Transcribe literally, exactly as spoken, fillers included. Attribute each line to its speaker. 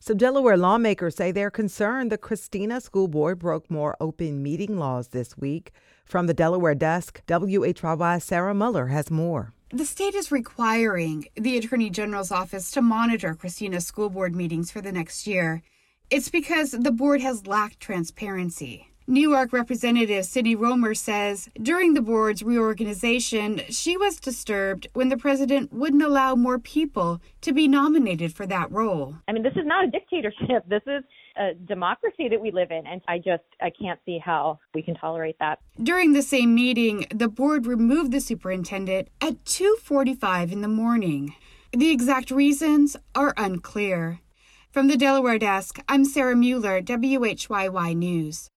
Speaker 1: Some Delaware lawmakers say they're concerned the Christina School Board broke more open meeting laws this week. From the Delaware desk, W H Y Y's Sarah Muller has more.
Speaker 2: The state is requiring the Attorney General's office to monitor Christina School Board meetings for the next year. It's because the board has lacked transparency. Newark Representative Cindy Romer says during the board's reorganization, she was disturbed when the president wouldn't allow more people to be nominated for that role.
Speaker 3: I mean, this is not a dictatorship. This is a democracy that we live in, and I just I can't see how we can tolerate that.
Speaker 2: During the same meeting, the board removed the superintendent at two forty-five in the morning. The exact reasons are unclear. From the Delaware desk, I'm Sarah Mueller, W H Y Y News.